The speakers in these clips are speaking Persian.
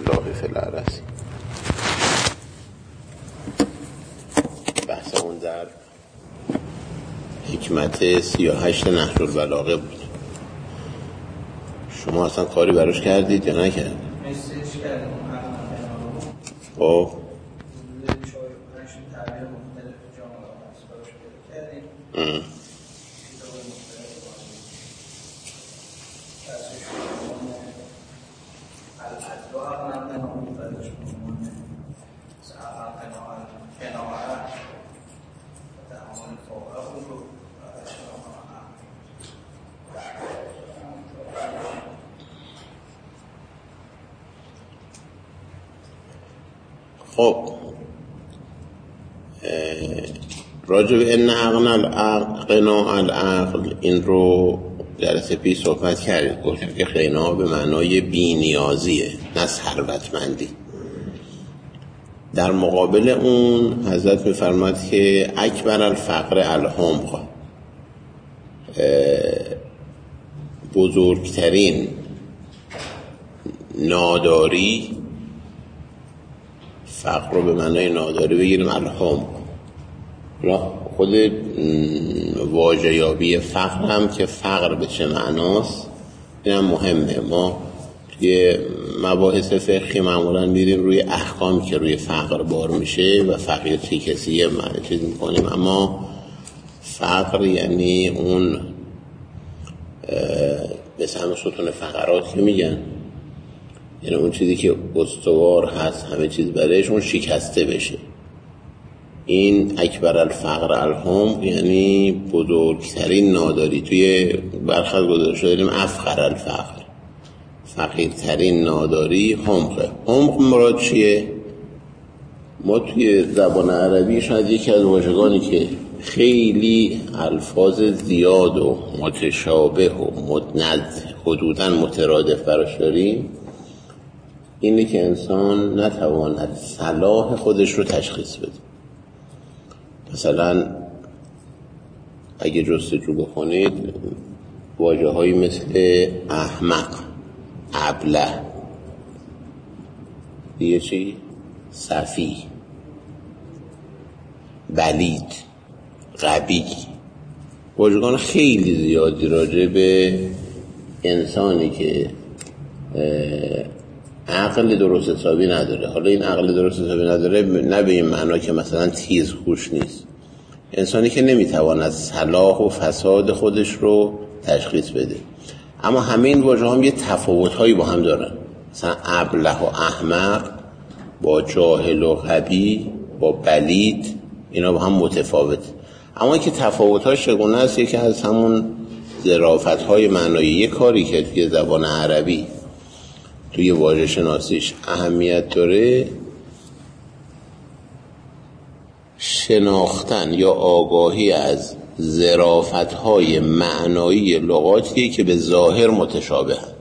الله فی الارض. بحثمون در حکمت 38 نهج البلاغه بود. شما اصلا کاری براش کردید یا نکردید؟ مسیج کردیم. خب خب راجع به ان اغنا العقل این رو جلسه پیش صحبت کردیم. گفتیم که غنا به معنای بی‌نیازیه، نه ثروتمندی. در مقابل اون حضرت می‌فرماد که اکبر الفقر الحمق، بزرگترین ناداری، فقر رو به معنای ناداری بگیریم الحمق. خود واژه یابی فقر هم که فقر به چه معناست این هم مهمه. ما توی مباحث فقهی معمولا میریم روی احکامی که روی فقر بار میشه و فقیر چه کسیه چیز میکنیم، اما فقر یعنی اون به سهم ستون فقرات که میگن، یعنی اون چیزی که استوار هست همه چیز برایش اون شکسته بشه. این اکبر الفقر الحمق یعنی بزرگترین ناداری. توی برخط گذاشته داریم افقر الفقر، فقیرترین ناداری حمقه. حمق مراد چیه؟ ما توی زبان عربی شاید یکی از واژگانی که خیلی الفاظ زیاد و متشابه و حدوداً مترادف براش داریم، اینه که انسان نتواند صلاح خودش رو تشخیص بده. مثلا اگه جستجو بکنید واژه هایی مثل احمق، ابله، دیگه چی؟ سفیه، بلید، غبی، واژگان خیلی زیادی راجع به انسانی که عقل درست حسابی نداره. حالا این عقل درست حسابی نداره نه به این معنا که مثلا تیز هوش نیست، انسانی که نمیتواند صلاح و فساد خودش رو تشخیص بده. اما همه این واژه هم یه تفاوت‌هایی با هم دارن. مثلا ابله و احمق با جاهل و غبی با بلید اینا با هم متفاوت، اما که تفاوت‌هاش چگونه است؟ یکی از همون ظرافت‌های معنایی. یه کاری که توی زبان عربی توی واژه شناسیش اهمیت داره، شناختن یا آگاهی از ظرافت‌های معنایی لغاتی که به ظاهر متشابه هست.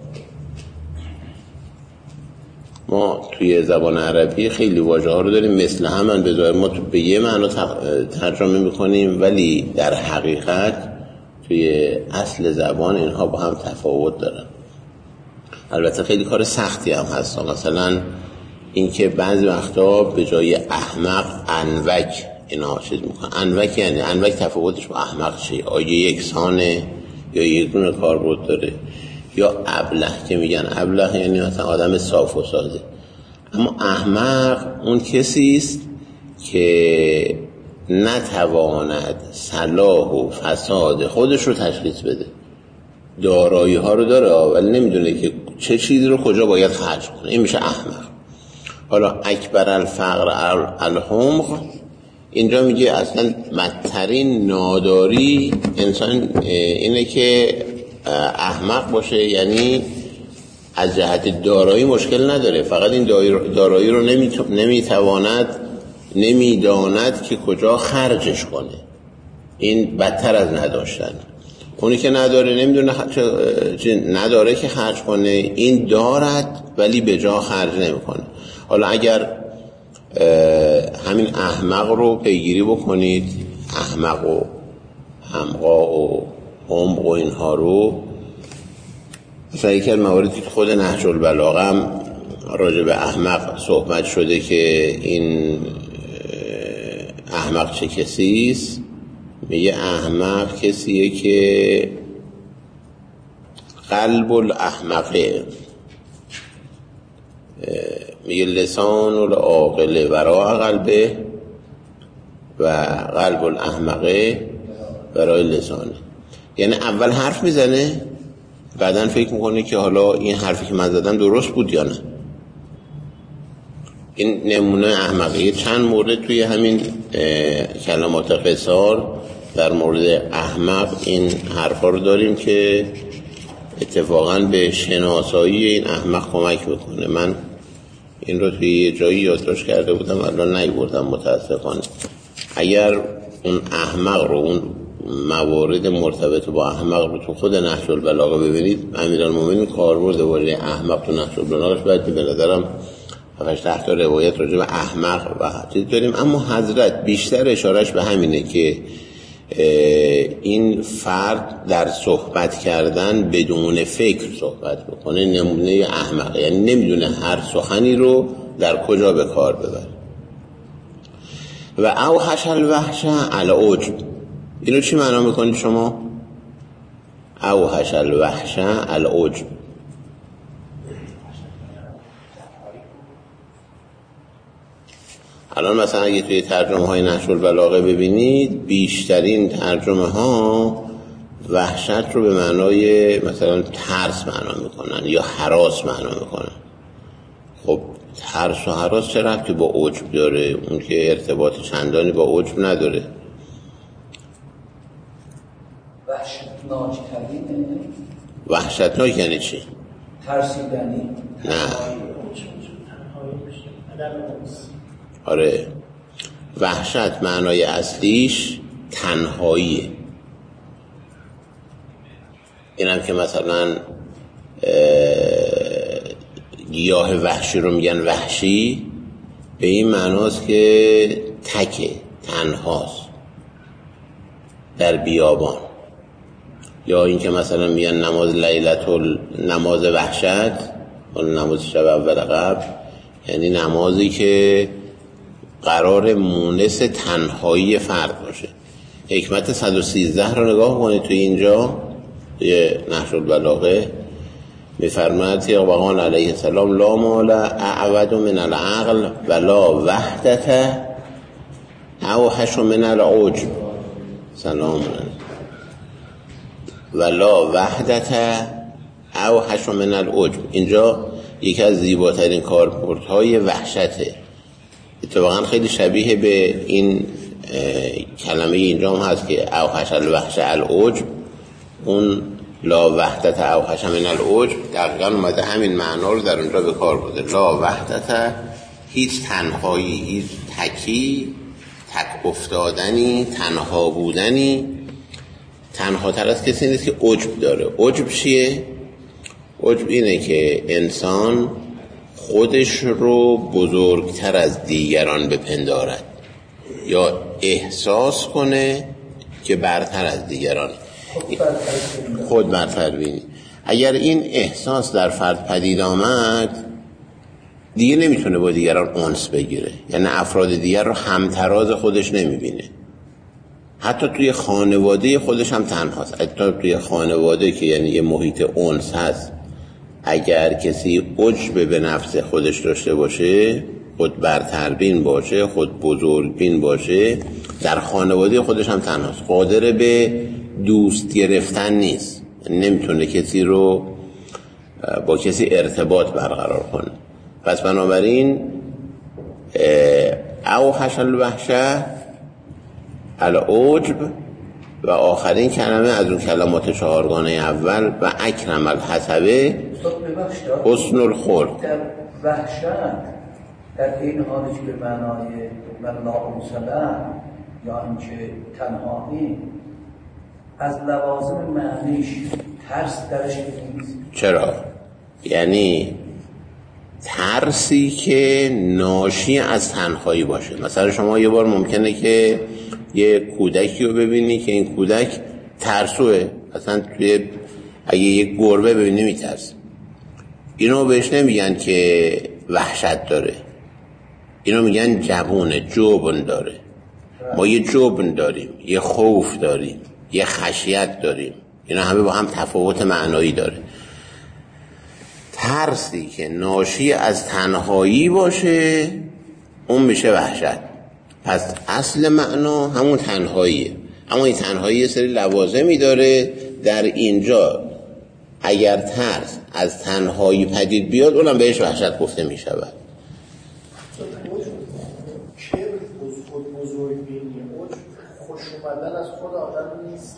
ما توی زبان عربی خیلی واژه ها رو داریم مثل همن به ظاهر ما به یه معنا ترجمه میکنیم، ولی در حقیقت توی اصل زبان اینها با هم تفاوت دارن. البته خیلی کار سختی هم هست. مثلا این که بعضی وقتا به جای احمق انوک اینا چیز میکنن. انوک یعنی انوک تفاوتش با احمق چیه؟ آیا یکسانه یا یک دونه کاربرد داره؟ یا ابله که میگن ابله یعنی مثلا آدم صاف و ساده. اما احمق اون کسی است که نتواند صلاح و فساد خودش رو تشخیص بده. دارایی ها رو داره ولی نمیدونه که چه چیزی رو کجا باید خرج کنه. این میشه احمق. حالا اکبر الفقر الحمق اینجا میگه اصلا بدترین ناداری انسان اینه که احمق باشه، یعنی از جهت دارایی مشکل نداره، فقط این دارایی رو نمیداند که کجا خرجش کنه. این بدتر از نداشتن. اونی که نداره نمیدونه نداره که خرج کنه، این دارد ولی به جا خرج نمیکنه. حالا اگر همین احمق رو پیگیری بکنید، احمق و حمقا و حمق و اینها رو، مثلا یکی از مواردی که خود نهج البلاغه هم راجع به احمق صحبت شده که این احمق چه کسیست. میگه احمق کسیه که قلب الاحمقه، میگه لسان العاقل وراء قلبه و قلب الاحمقه برای لسانه. یعنی اول حرف میزنه بعدن فکر میکنه که حالا این حرفی که من زدم درست بود یا نه. این نمونه احمقیه. چند مورد توی همین کلمات قصار در مورد احمق این حرفا رو داریم که اتفاقا به شناسایی این احمق کمک میکنه. من این رو توی یه جایی یادداشت کرده بودم الان نیاوردم متاسفانه. اگر اون احمق رو، اون موارد مرتبط با احمق رو تو خود نهج البلاغه ببینید، امیرالمومنین کاربرد واژه احمق تو نهج البلاغهش باید به نظرم 7-8 تا روایت راجع به احمق و چیز داریم، اما حضرت بیشتر اشارش به همینه که این فرد در صحبت کردن بدون فکر صحبت بکنه، نمونه احمق، یعنی نمیدونه هر سخنی رو در کجا به کار ببره. و اوحش الوحش العجب، اینو چی معنا میکنید شما؟ اوحش الوحش العجب. الان مثلا اگه توی ترجمه های نهج البلاغه ببینید، بیشترین ترجمه ها وحشت رو به معنای مثلا ترس معنا میکنن یا هراس معنا میکنن. خب ترس و هراس چه ربطی با عجب داره؟ اون که ارتباط چندانی با عجب نداره. وحشتناک یعنی چی؟ ترسیدنی. نه. آره، وحشت معنای اصلیش تنهاییه. اینم که مثلا گیاه وحشی رو میگن وحشی، به این معناست که تکه، تنهاست در بیابان. یا این که مثلا میگن نماز نماز وحشت، نماز شب اول قبل، یعنی نمازی که قرار مونس تنهایی فرد باشه. حکمت 113 رو نگاه کنید توی اینجا توی نهج البلاغه میفرماید طبقان علیه السلام لا مال اعود من العقل ولا وحدت اوحش من العجب. سلام ولا وحدت اوحش من العجب. اینجا یکی از زیباترین کاربردهای وحشته. اتفاقا خیلی شبیه به این کلمه اینجا هم هست که اوحش الوحش العجب. اون لا وحدت اوحش من العجب دقیقا اومده همین معنا رو در اونجا به کار برده. لا وحدت، هیچ تنهایی، هیچ تکی، تک افتادنی، تنها بودنی. تنها تر از کسی نیست که عجب داره. عجب چیه؟ عجب اینه که انسان خودش رو بزرگتر از دیگران بپندارد یا احساس کنه که برتر از دیگران، خود برتر بینی. اگر این احساس در فرد پدید آمد دیگه نمیتونه با دیگران انس بگیره، یعنی افراد دیگر رو همتراز خودش نمیبینه. حتی توی خانواده خودش هم تنهاست. حتی توی خانواده که یعنی یه محیط انس هست، اگر کسی عجب به نفس خودش داشته باشه، خود برتربین باشه، خود بزرگبین باشه، در خانواده خودش هم تنهاست، قادر به دوست گرفتن نیست، نمیتونه کسی رو با کسی ارتباط برقرار کنه. پس بنابراین اوحش الوحشه العجب و آخرین کلمه از اون کلمات چهارگانه اول و اکرم الحسبه حسن الخلق. در وحشت در این حالش به معنای من ناقوسلم یا اینکه تنهایی از لوازم معنیش ترس درش نیست. چرا؟ یعنی ترسی که ناشی از تنهایی باشه. مثلا شما یه بار ممکنه که یه کودکی رو ببینی که این کودک ترسوه، اصلا اگه یه گربه ببینی میترسه. اینو بهش نمیگن که وحشت داره. اینا میگن جبونه، جبن داره. ما یه جبن داریم، یه خوف داریم، یه خشیت داریم. اینا همه با هم تفاوت معنایی داره. ترسی که ناشی از تنهایی باشه اون میشه وحشت. پس اصل معنا همون تنهاییه، اما این تنهایی یه سری لوازمی داره. در اینجا اگر ترس از تنهایی پدید بیاد اونم بهش وحشت گفته میشود. خوش اومدن از خود آدم نیست،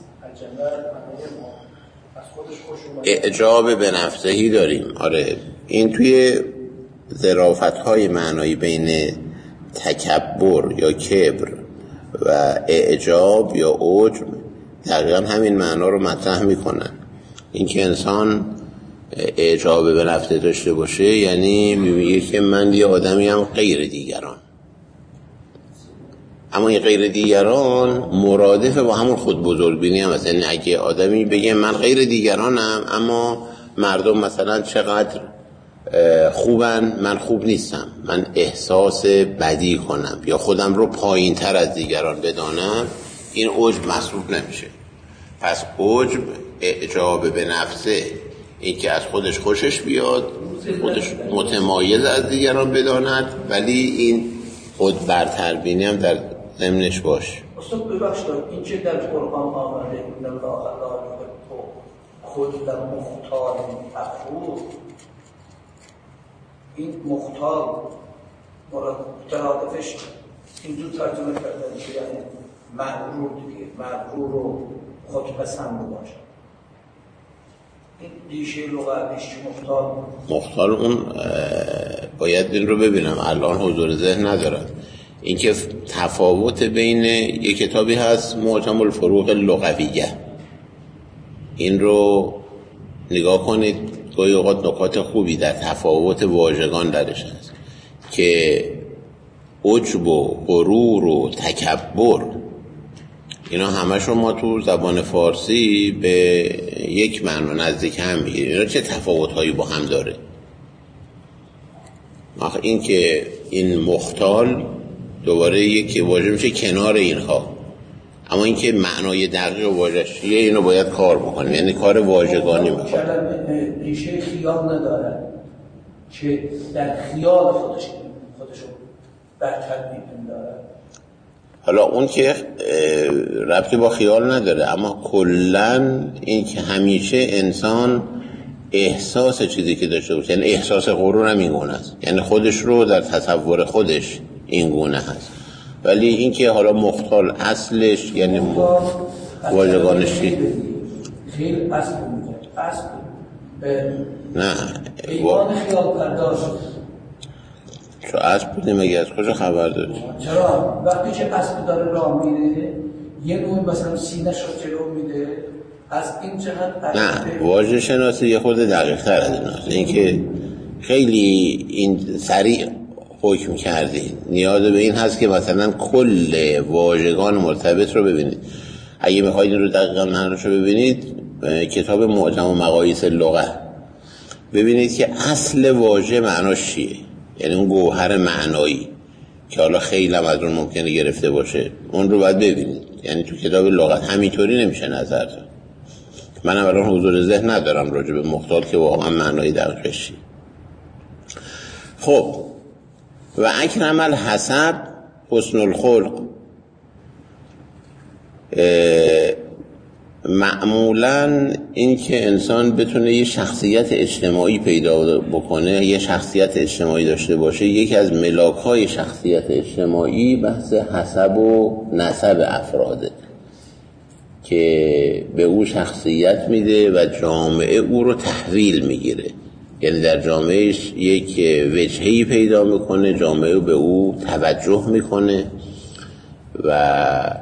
از خودش خوش اومدن. اعجاب به نفسهی داریم. آره، این توی ظرافت‌های معنایی بین تکبر یا کبر و اعجاب یا عجب دقیقا همین معنا رو مطرح میکنن. اینکه انسان اعجاب به نفسه داشته باشه یعنی میگه که من یه آدمی هم غیر دیگران، اما این غیر دیگران مرادف با همون خود بزرگبینی هم هست. یعنی اگه آدمی بگه من غیر دیگرانم اما مردم مثلا چقدر خوبن من خوب نیستم، من احساس بدی کنم یا خودم رو پایین تر از دیگران بدانم، این عجب محسوب نمیشه. پس عجب اعجاب به نفسه، این که از خودش خوشش بیاد، خودش متمایز از دیگران بداند، ولی این خود برتر بینی هم در ضمنش باشه. استاد ببخشید، این چه در قرآن آمده ان الله لا یحب کل مختال فخور، این مختال مترادفش اینجور ترجمه کردن که یعنی مغرور دیگه، مغرور و خودپسند باشه. این ریشه لغویش مختال اون باید این رو ببینم، الان حضور ذهن ندارم. این که تفاوت بین یک کتابی هست معجم الفروق اللغویه، این رو نگاه کنید، گاهی اوقات نکات خوبی در تفاوت واژگان درش هست که عجب و غرور و تکبر اینا همشون ما تو زبان فارسی به یک معنی نزدیک هم میگیریم. اینا چه تفاوت‌هایی با هم داره؟ این که این مختال دوباره یک واژه میشه کنار اینها، اما این که معنای دقیق واژه‌ش چیه اینو باید کار بکنیم، یعنی کار واژگانی میکنه. ریشه خیال نداره که در خیال خودشو برتر می‌داره. حالا اون که ربطی با خیال نداره، اما کلن این که همیشه انسان احساس چیزی که داشته باشه، یعنی احساس غرور هم این گونه است، یعنی خودش رو در تصور خودش این گونه هست. ولی این که حالا مختال اصلش یعنی واژگانش چی؟ خیل اصل میگه، اصل نه ایمان خیال پرداز. چو اسب بودیم اگه از کجا خبر داری؟ چرا؟ وقتی که اسب داره راه میره یه نوع مثلا سینه‌ش رو جلو میده، از این جهت نه، واژه شناسی یه خود دقیق تر از این هست. این که خیلی این سریع حکم کردی، نیاز به این هست که مثلا کل واژگان مرتبط رو ببینید. اگه میخواید این رو دقیقا معنیش رو ببینید، کتاب معجم و مقاییس اللغه ببینید که اصل واژه معناش چیه، یعنی اون گوهر معنایی که حالا خیلی هم از اون ممکنه گرفته باشه، اون رو باید ببینید. یعنی تو کتاب لغت همینطوری نمیشه نظر داد. منم الان حضور ذهن ندارم راجع به مختال که واقعا معنایی دقیقش چیه. خب و اکرم الحسب حسن الخلق، معمولاً این که انسان بتونه یه شخصیت اجتماعی پیدا بکنه، یه شخصیت اجتماعی داشته باشه، یکی از ملاک‌های شخصیت اجتماعی بحث حسب و نسب افراده که به او شخصیت میده و جامعه او رو تحویل میگیره. یعنی در جامعهش یک وجهه‌ای پیدا میکنه، جامعه به او توجه میکنه و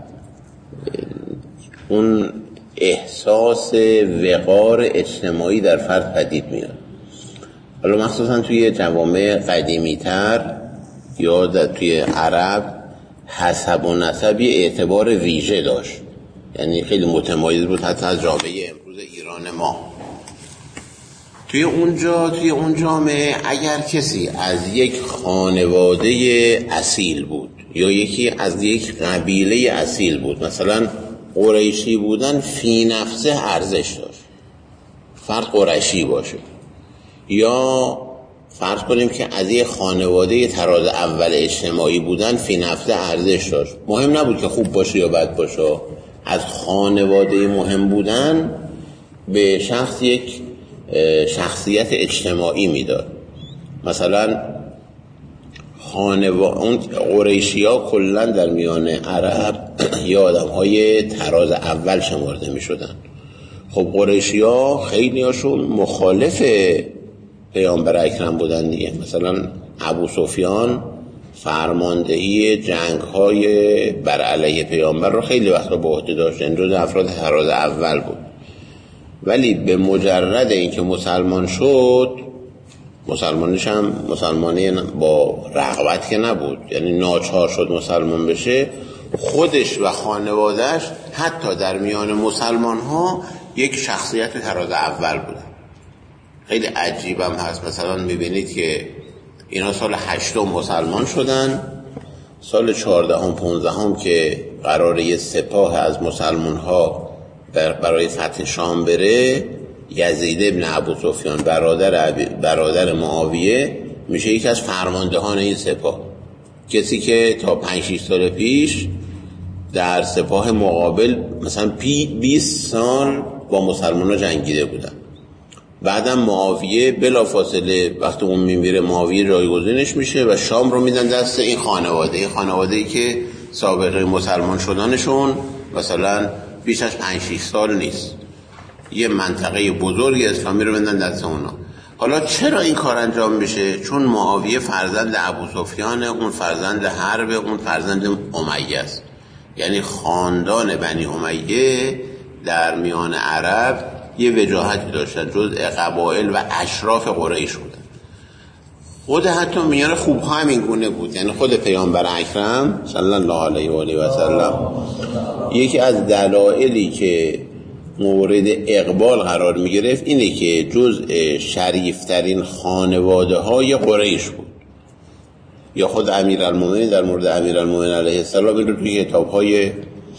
اون احساس وقار اجتماعی در فرد پدید میاد. حالا مخصوصا توی جوامع قدیمی تر یا توی عرب حسب و نسب یه اعتبار ویژه داشت، یعنی خیلی متمایز بود حتی از جامعه امروز ایران ما. توی اون جامعه اگر کسی از یک خانواده اصیل بود یا یکی از یک قبیله اصیل بود، مثلا قریشی بودن فی نفسه ارزش داشت، فرد قریشی باشه، یا فرض کنیم که از یک خانواده تراز اول اجتماعی بودن فی نفسه ارزش داشت، مهم نبود که خوب باشه یا بد باشه، از خانواده مهم بودن به شخص یک شخصیت اجتماعی میداد. مثلا اون قریشی‌ها کلا در میان عرب یا آدم‌های تراز اول شمرده می‌شدن. خب قریشی‌ها خیلی هاشون مخالف پیامبر اکرم بودن دیگه. مثلا ابو سفیان فرماندهی جنگ‌های بر علیه پیامبر رو خیلی وقتا به عهده داشت، این جزو افراد تراز اول بود. ولی به مجرد اینکه مسلمان شد، مسلمانش هم مسلمانی با رغبت که نبود، یعنی ناچار شد مسلمان بشه، خودش و خانوادهش حتی در میان مسلمان ها یک شخصیت تراز اول بودن. خیلی عجیبم هست، مثلا میبینید که اینا سال 8 مسلمان شدن، سال 14 15 که قراره یه سپاه از مسلمان ها برای فتح شام بره، یزید ابن ابو سفیان برادر معاویه میشه یکی از فرماندهان این سپاه، کسی که تا 5-6 سال پیش در سپاه مقابل مثلا 20 سال با مسلمان ها جنگیده بودن. بعدم معاویه بلافاصله وقتی اون میمیره معاویه جایگزینش میشه و شام رو میدن دست این خانواده‌ای که سابقه مسلمان شدنشون مثلا بیش از 5-6 سال نیست، یه منطقه بزرگی اسلامی رو بندن دست اونا. حالا چرا این کار انجام میشه؟ چون معاویه فرزند ابو سفیان، اون فرزند حرب، اون فرزند امیه است. یعنی خاندان بنی امیه در میان عرب یه وجاهتی داشتن، جزء قبایل و اشراف قریش بودن. خود حتی میان خوبها هم این گونه بود، یعنی خود پیامبر اکرم صلی الله علیه و آله و سلم یکی از دلایلی که مورد اقبال قرار می گرفت اینه که جزء شریفترین خانواده های قریش بود. یا خود امیرالمومنین در مورد امیرالمومنین علیه السلام این رو توی کتاب های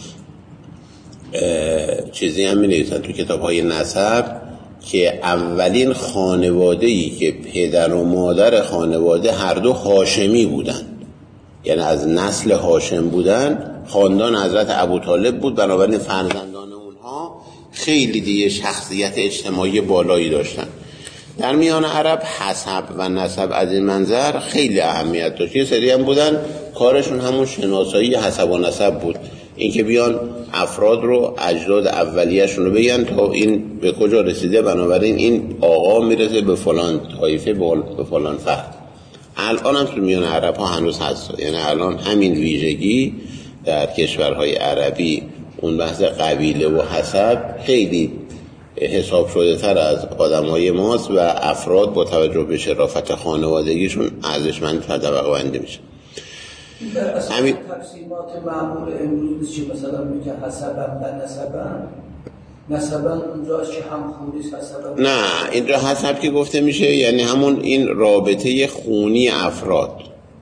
چیزی هم می نویسن، توی کتاب های نسب، که اولین خانواده‌ای که پدر و مادر خانواده هر دو هاشمی بودن، یعنی از نسل هاشم بودن، خاندان حضرت ابوطالب بود، بنابراین فرزندان اونها خیلی دیگه شخصیت اجتماعی بالایی داشتن. در میان عرب حسب و نسب از این منظر خیلی اهمیت داشت. یه سری هم بودن کارشون همون شناسایی حسب و نسب بود، اینکه بیان افراد رو اجداد اولیه‌شون رو بگن تا این به کجا رسیده، بنابراین این آقا میرسه به فلان طایفه، به فلان فرد. الان هم تو میان عرب ها هنوز هست، یعنی الان همین ویژگی در کشورهای عربی، اون بحث قبیله و حسب خیلی حساب شده تر از آدمای ماست و افراد با توجه به شرافت خانوادگیشون ارزشمندتر طبقه بندی میشه. همین تقسیمات معمول امروز چی مثلا میگه حسبن و نسبن اونجاست که هم خونیست حسبن؟ نه، اینجا حسب که گفته میشه یعنی همون این رابطه خونی افراد.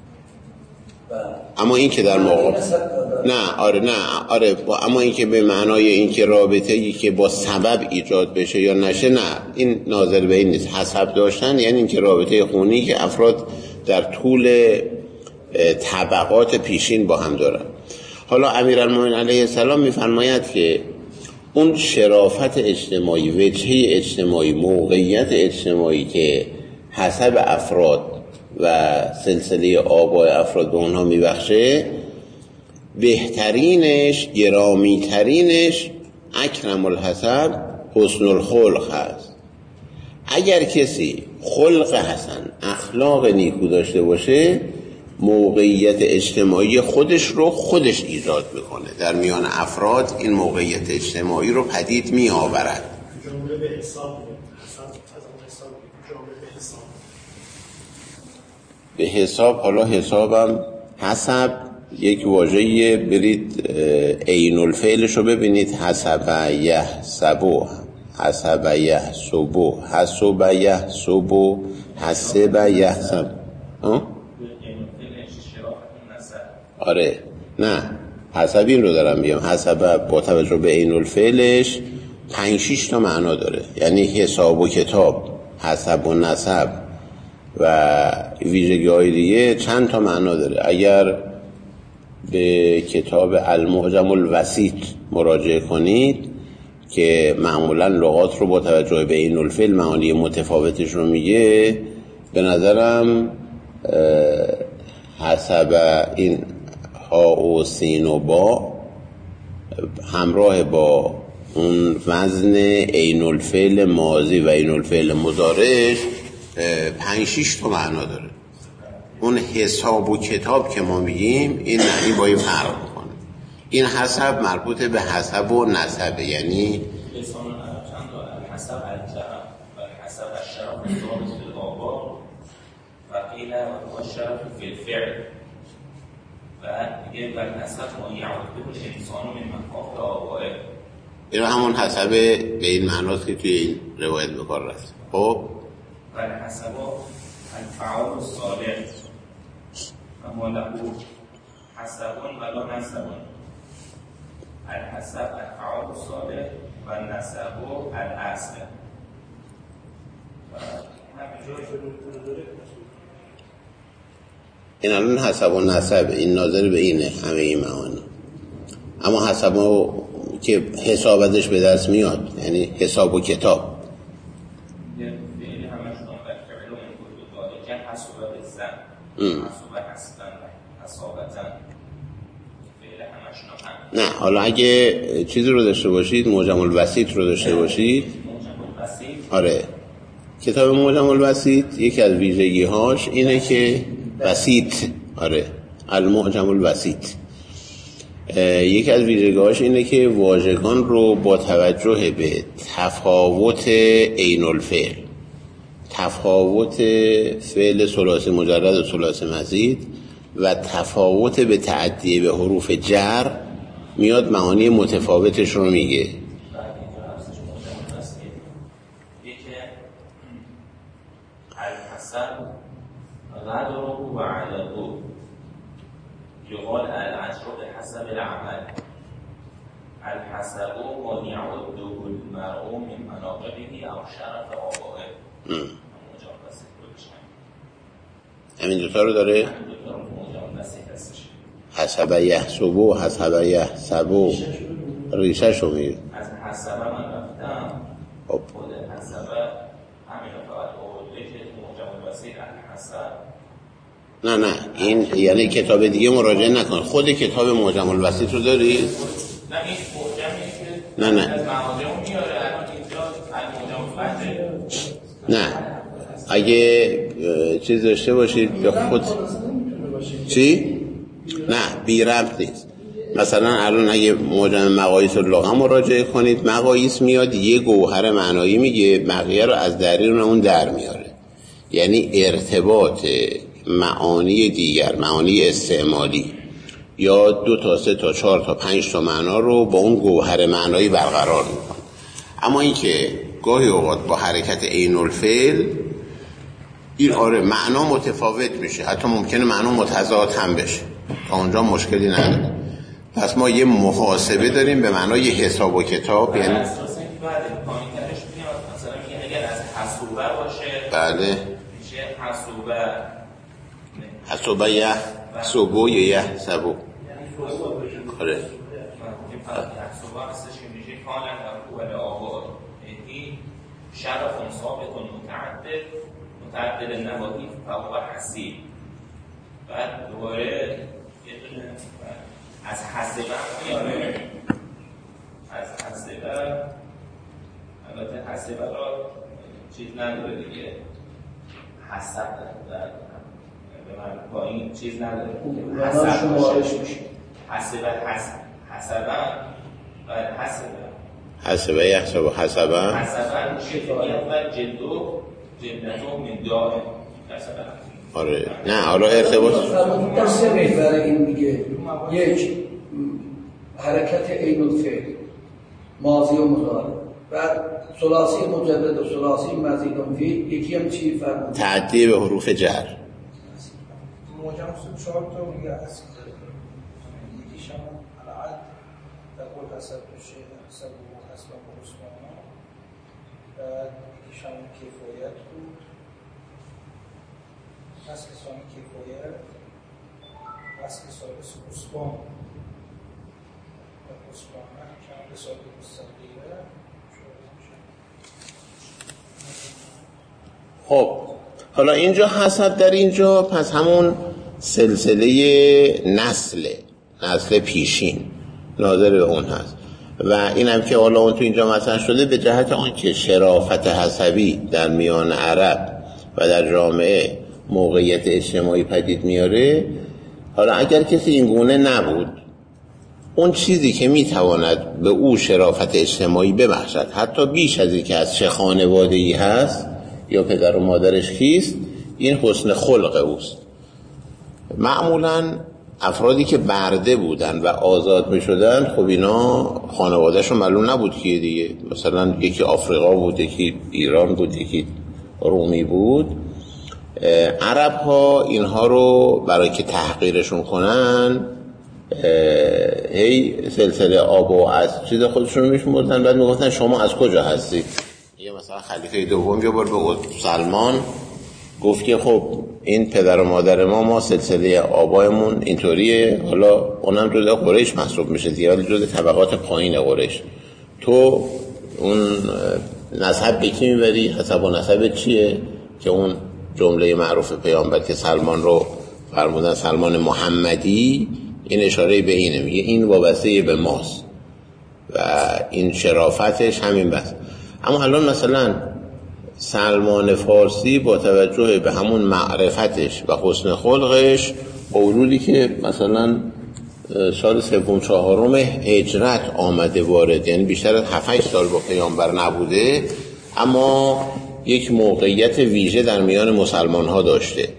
اما این که در مقابل اما این که به معنای این که رابطه‌ای که با سبب ایجاد بشه یا نشه، نه، این ناظر به این نیست. حسب داشتن یعنی این که رابطه خونی که افراد در طول طبقات پیشین با هم دارن. حالا امیرالمومنین علیه السلام میفرماید که اون شرافت اجتماعی، وجهه اجتماعی، موقعیت اجتماعی که حسب افراد و سلسله آبای افراد به اونها میبخشه، بهترینش، گرامیترینش اکرم الحسب حسن الخلق هست. اگر کسی خلق حسن، اخلاق نیکو داشته باشه، موقعیت اجتماعی خودش رو خودش ایجاد میکنه، در میان افراد این موقعیت اجتماعی رو پدید می آورد. جمله به حساب به حساب. حالا حسابم حسب یک واژه‌ایه، برید عین الفعلش رو ببینید، حسب یحسب حسب یحسبو، حسب یحسبو، حسب یحسب. آره نه حسب این رو دارم بیام. حسب با توجه به عین الفعلش 5-6 تا معنا داره، یعنی حساب و کتاب، حسب و نسب و ویژگی‌های دیگه چند تا معنا داره. اگر به کتاب المعجم الوسیط مراجعه کنید که معمولا لغات رو با توجه به عین الفعل معانی متفاوتش رو میگه، به نظرم حسب این ها و سین و با همراه با اون وزن عین الفعل ماضی و عین الفعل مضارعش 5-6 تا معنا داره. اون حساب و کتاب که ما میگیم این معنی با این فرق میکنه. این حسب مربوط به حسب و نسبه، یعنی لسان العرب چند داره؟ حسب الجرم و حسب الشرف ثابت فی الآبا و قیل و الشرف فی الفعل و دیگه بر نسب ما یعود به انسان من مفاق آبائه. این همون حسب به این معناست که توی این روایت به کار رفت. خب و حسب الفعال الصالح اما له حسبون ولا نسبون. الحسب الفعال الصالح و نسب الاصل. این الان حسب و نسب این ناظر به اینه همه این معانی. اما حسب که حساب ازش به دست میاد، یعنی حساب و کتاب. نه حالا اگه چیزی رو داشته باشید، معجم الوسیط رو داشته باشید، آره کتاب معجم الوسیط یکی از ویژگی‌هاش اینه که وسیط، آره المعجم الوسیط یکی از ویژگی‌هاش اینه که واژگان رو با توجه به تفاوت عین الفعل، تفاوت فعل ثلاثی مجرد و ثلاثی مزید و تفاوت به تعدیه به حروف جر میاد معانی متفاوتش رو میگه. الحسب غدره و عدده یقال الاجر بحسب العمل. الحسب ما یعده المرء من مناقبه او شرف آبائه. همین دوتا رو داره. حسب یحسبو، حسب یحسبو ریشه شو میگه. از حسب من رفتم خود حسب همین رو فقط آورده که معجم الوسیط الحسب. نه این یعنی کتاب دیگه مراجعه نکن، خود کتاب معجم الوسیط رو داری؟ نه این معجمی که نه از معاجم میاره الان اینجا المعجم الفتح. نه اگه چیز داشته باشید به خود چی؟ نه بی ربط نیست. مثلا الان اگه معجم مقاییس اللغه مراجعه کنید، مقاییس میاد یه گوهر معنایی میگه، بقیه رو از درون اون در میاره، یعنی ارتباط معانی دیگر، معانی استعمالی یا 2 تا 3 تا 4 تا 5 تا معنا رو با اون گوهر معنایی برقرار میکنه. اما اینکه گاهی اوقات با حرکت عین الفعل این آره معنا متفاوت میشه، حتی ممکنه معنا متضاد هم بشه، تا اونجا مشکلی نداره. پس ما یه محاسبه داریم به معنای حساب و کتاب، یعنی اساسا که بعد پایین‌ترش میاد مثلا میگه اگر از حسوبه باشه بله میشه حسوبه یحسبو یا یحسبو. آره حسوبه هستش که میشه کانن و قوه آباد این شرف ثابت متعدد نواهی فهو حسیب. بعد دوباره یه دونه از حسبه میاره، از حسبه البته حسبه را چیز نداره دیگه، حسب به من با این چیز نداره، حسب باشه، حسبه و حسبه یحسبو حسبه میشه که اول جدو من داره. آره نه حالا ارتباط در سه برای این میگه، یک حرکت عین الفعل ماضی و مضارع، بعد ثلاثی مجرد و ثلاثی مزید فی یکی هم چی فرمود؟ تعدی به حروف جر. موجم 4 تا میگه اصل یکیش هم العد در قول حسب بشه حسب و حسب و عثمان، بعد یکیش هم کفایت بود اصل ثانی کفایت، اصل ثالث عثمان و عثمانه که هم به صاحب مستقیره. خب حالا اینجا حسب در اینجا پس همون سلسله نسل پیشین ناظر به اون هست و این هم که حالا اون تو اینجا مطرح شده به جهت آن که شرافت حسبی در میان عرب و در جامعه موقعیت اجتماعی پدید میاره. حالا اگر کسی این گونه نبود، اون چیزی که میتواند به او شرافت اجتماعی ببخشد حتی بیش از این که از چه خانواده‌ای هست یا پدر و مادرش کیست، این حسن خلق اوست. معمولاً افرادی که برده بودن و آزاد می شدن، خب اینا خانوادهشون معلوم نبود کیه دیگه، مثلا یکی آفریقا بود، یکی ایران بود، یکی رومی بود. عرب ها اینها رو برای که تحقیرشون کنن هی سلسله آب و از چیز خودشون رو میشمردن، بعد میگفتن شما از کجا هستید. یه مثلا خلیفه دوم یه بار به سلمان گفت که خب این پدر و مادر ما سلسله آبایمون اینطوریه، حالا اونم جزء قریش محسوب میشه دیگه، ولی جزء طبقات پایین قریش. تو اون نسب به کی میبری؟ حسب و نسب چیه؟ که اون جمله معروف پیامبر که سلمان رو فرمودن سلمان محمدی، این اشاره به اینه، میگه این وابسته به ماست و این شرافتش همین بس. اما الان مثلا سلمان فارسی با توجه به همون معرفتش و حسن خلقش، قولولی که مثلا سال 3-4 هجرت آمده وارد، یعنی بیشتر از 7-8 سال با پیامبر نبوده، اما یک موقعیت ویژه در میان مسلمان ها داشته.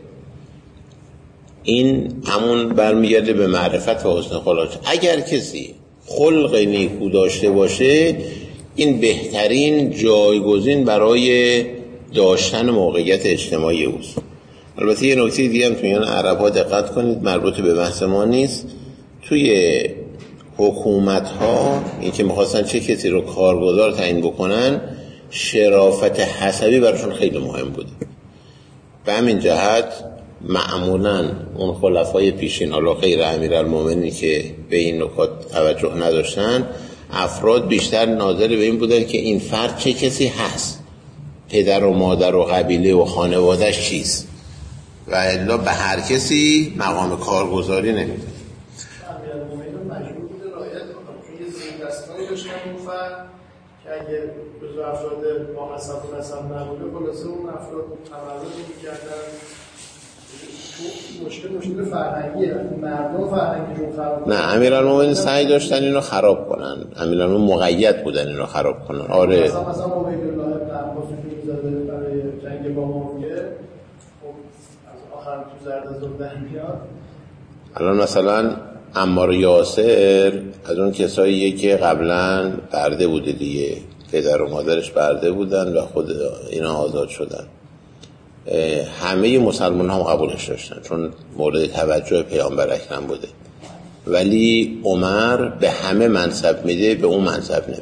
این همون برمیگرده به معرفت و حسن خلق. اگر کسی خلق نیکو داشته باشه، این بهترین جایگزین برای داشتن موقعیت اجتماعی اوست. البته یه نکته دیگه هم توی عرب ها دقت کنید، مربوط به بحث ما نیست. توی حکومت ها این که میخواستن چه کسی رو کارگزار تعیین بکنن، شرافت حسبی براشون خیلی مهم بوده. به همین جهت معمولاً اون خلفای پیشین، حالا غیر امیرالمومنینی که به این نکات توجه نداشتن، افراد بیشتر ناظر به این بودن که این فرد چه کسی هست، پدر و مادر و قبیله و خانوادهش چیست، و الا به هر کسی مقام کارگزاری نمیده. امیرالمومنین مجبور بوده رعایت کنه، چون یه زیردستانی داشتن اون فرد که اگه جزو افراد با حسب و نسب نبوده، خلاصه اون افراد تمرد می‌کردن. مشکل فرهنگیه، مردم فرهنگیشون خراب. نه، امیرالمومنین سعی داشتن اینو خراب کنن، امیرالمومنین مقید بودن اینو خراب کنن. آره مثلا عبیدالله ابن عباس که می‌زده برای جنگ با معاویه، خب از آخر تو زرد در میاد. الان مثلا عمار یاسر از اون کساییه که قبلا برده بوده دیگه، پدر و مادرش برده بودن و خود اینا آزاد شدن. همه مسلمان هم قبولش داشتن چون مورد توجه پیامبر اکرم بوده، ولی عمر به همه منصب میده، به اون منصب نمیده.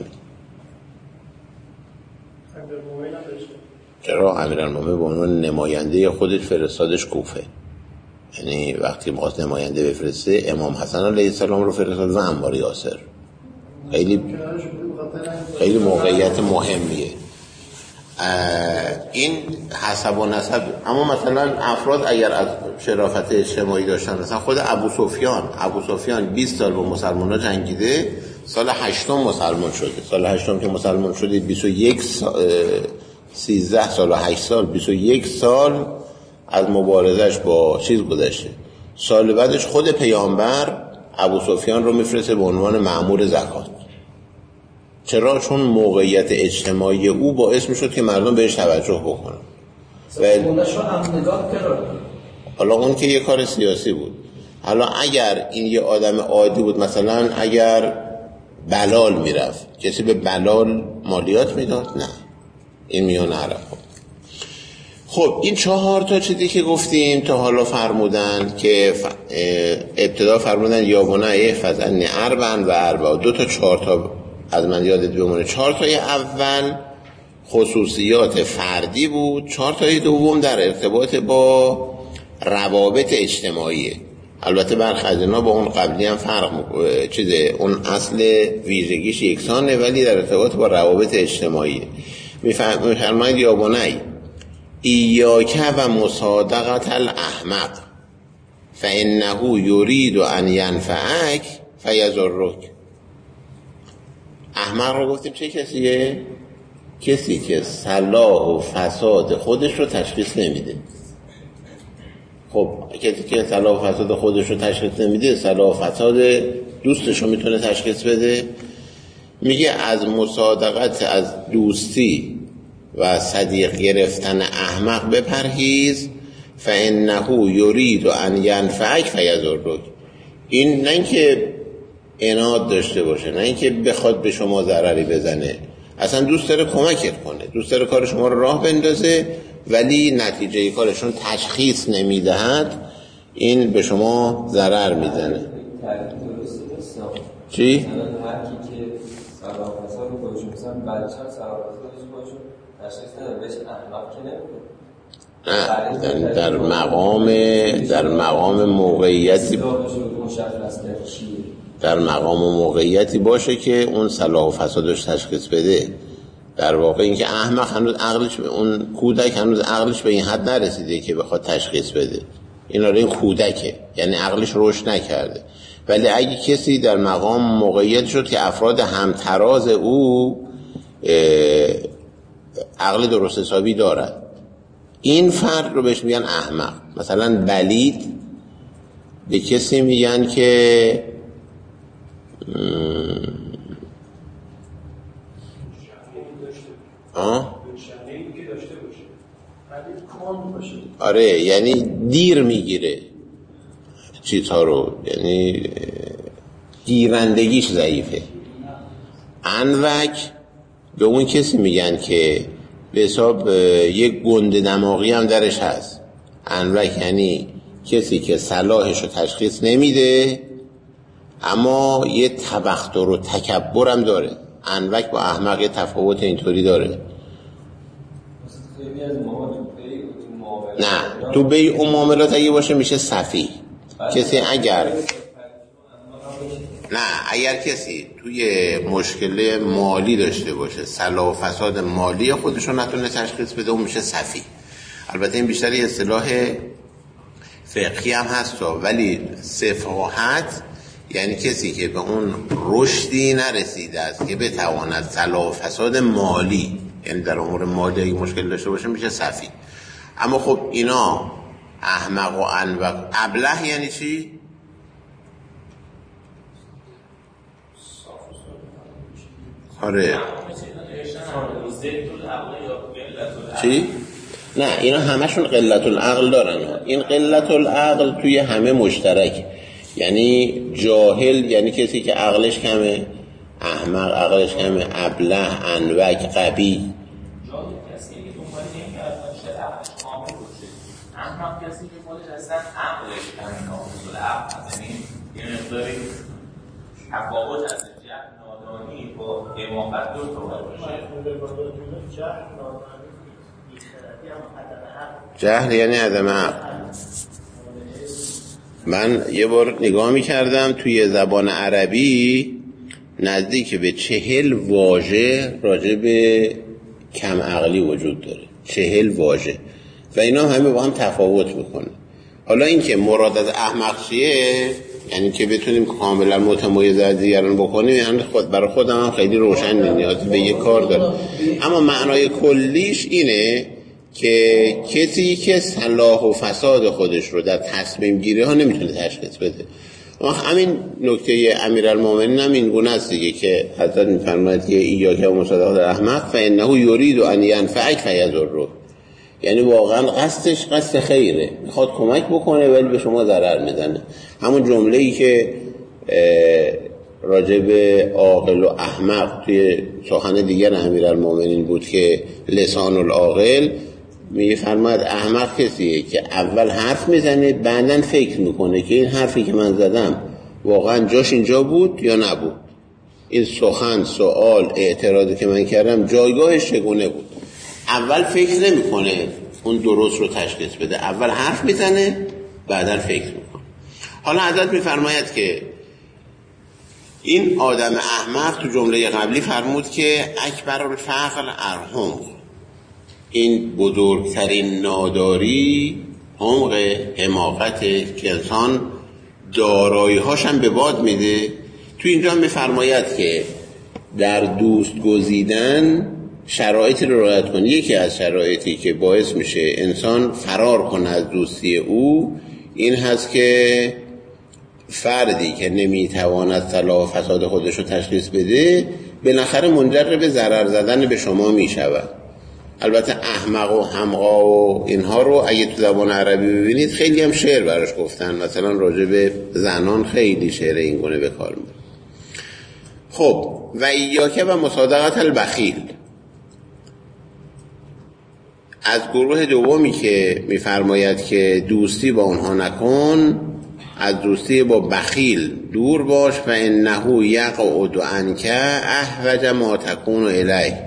چرا؟ امیرالمومنین به عنوان نماینده خودش فرستادش کوفه، یعنی وقتی می‌خواست نماینده بفرسته امام حسن علیه السلام رو فرستاد و عمار یاسر. خیلی موقعیت مهمیه این حسب و نسب. اما مثلا افراد اگر از شرافت اجتماعی داشتن، مثلا خود ابو سفیان 20 سال با مسلمان ها جنگیده، سال 8 مسلمان شده. سال 8 که مسلمان شده 13 سال و 8 سال 21 سال از مبارزش با چیز گذشته. سال بعدش خود پیامبر ابو سفیان رو میفرسته به عنوان مأمور زکات. چرا؟ چون موقعیت اجتماعی او باعث میشد که مردم بهش توجه بکنن. حالا اون که یه کار سیاسی بود. حالا اگر این یه آدم عادی بود، مثلا اگر بلال میرفت. کسی به بلال مالیات میداد؟ نه. این میان عرب. خب این 4 تا چیزی که گفتیم تا حالا فرمودن که ابتدا فرمودن یا بنی احفظ عنی اربعا و اربعا، 2 تا 4 تا از من یادت بمونه. 4 تای اول خصوصیات فردی بود، 4 تای دوم در ارتباط با روابط اجتماعیه. البته برخی از اینا با اون قبلی هم فرق اون اصل ویژگیش یکسانه ولی در ارتباط با روابط اجتماعیه. میفرماید یا بنی ایاک و مصادقت الاحمق فانه یرید ان ینفعک فیضرک. احمق رو گفتیم چه کسیه؟ کسی که صلاح و فساد خودش رو تشخیص نمیده. خب کسی که صلاح و فساد خودش رو تشخیص نمیده، صلاح و فساد دوستش رو میتونه تشخیص بده؟ میگه از مصادقت، از دوستی و صدیق گرفتن احمق بپرهیز، فانه یرید ان ینفعک فیضرک. این نه اینکه عناد داشته باشه، نه اینکه بخواد به شما ضرری بزنه، اصلا دوست داره کمکت کنه، دوست داره کار شما رو راه بندازه، ولی نتیجه کارشون تشخیص نمیدهد، این به شما ضرر میزنه. چی؟ هر کی که صلاح و فساد خودشون مثلا بچه‌ها صلاح و فسادش خودشون تشخیص نداره، بهش احمق که نمیده. در مقام موقعیتی در مقام موقعیتی باشه که اون صلاح و فسادش تشخیص بده. در واقع این که احمق هنوز عقلش، اون کودک هنوز عقلش به این حد نرسیده که بخواد تشخیص بده. این کودکه، یعنی عقلش رشد نکرده. ولی اگه کسی در مقام موقعیت شد که افراد همتراز او عقل درست حسابی دارد، این فرد رو بهش میگن احمق. مثلا بلید به کسی میگن که آره، یعنی دیر میگیره چیزها رو، یعنی گیرندگیش ضعیفه. انوک به اون کسی میگن که به حساب یک گنده دماغی هم درش هست. انوک یعنی کسی که صلاحش رو تشخیص نمیده اما یه تبختر و تکبر هم داره. انوک با احمق یه تفاوت اینطوری داره. نه، تو بیع و معاملات اگه باشه میشه سفیه. کسی اگر کسی توی مشکل مالی داشته باشه، صلاح و فساد مالی خودشو نتونه تشخیص بده، اون میشه سفیه. البته این بیشتر اصطلاح فقهی هم هست، ولی سفاهت یعنی کسی که به اون رشدی نرسیده است که بتواند صلاح و فساد مالی، یعنی در امور مالی اگه مشکل داشته باشه میشه سفیه. اما خب اینا احمق و انوک. ابله یعنی چی؟ آره. چی؟ نه، اینا همشون قلت العقل دارن. این قلت العقل توی همه مشترک، یعنی جاهل یعنی کسی که عقلش کمه، احمق عقلش کمه، ابله، انوک، غبی. احمق کسی که خودش اصلا عقلش کمه، ناقص العقل، یعنی یه مقداری تفاوت از جهل نادانی با حماقت دو طور باشه. جهل یعنی عدم عقل. من یه بار نگاه می‌کردم توی زبان عربی نزدیک به 40 واژه راجع به کم عقلی وجود داره. 40 واژه و اینا همه با هم تفاوت میکنه. حالا این که مراد از احمق چیه، یعنی که بتونیم کاملا متمایز از دیگران بکنیم، یعنی برای خودم هم خیلی روشن نیاز به یک کار داره. اما معنای کلیش اینه که کسی که صلاح و فساد خودش رو در تصمیم گیری ها نمیتونه تشخیص بده. همین نکته امیرالمومنین هم این گونه است دیگه که حضرت میفرماید که ایاک و مصادقت احمق فانه یرید ان ینفعک فیضرک، یعنی واقعا قصدش قصد خیره، میخواد کمک بکنه ولی به شما ضرر میزنه. همون جمله‌ای که راجع به عاقل و احمق توی سخن دیگر امیرالمومنین بود که لسان العاقل میفرماد احمق کسیه که اول حرف میزنه بعدن فکر میکنه که این حرفی که من زدم واقعا جاش اینجا بود یا نبود، این سخن، سوال، اعتراضی که من کردم جایگاهش چگونه بود. اول فکر نمیکنه اون درست رو تشخیص بده، اول حرف میزنه بعدن فکر میکنه. حالا حضرت میفرماید که این آدم احمق تو جمله قبلی فرمود که اکبر الفقر ارحم، این بزرگترین ناداری حمق حماقت که انسان دارایی‌هاش هم به باد میده. تو اینجا میفرماید که در دوست گزیدن شرایطی رو رعایت کنی. یکی از شرایطی که باعث میشه انسان فرار کنه از دوستی او این هست که فردی که نمیتواند صلاح و فساد خودش رو تشخیص بده بالاخره منجر به ضرر زدن به شما میشود. البته احمق و حمقا و اینها رو اگه تو زبان عربی ببینید خیلی هم شعر براش گفتن، مثلا راجع به زنان خیلی شعر این گونه به کار میبرن. خب و ایاکه و مصادقت البخیل، از گروه دومی که میفرماید که دوستی با اونها نکن، از دوستی با بخیل دور باش، فانه یقعد عنک احوج ما تکون الیه.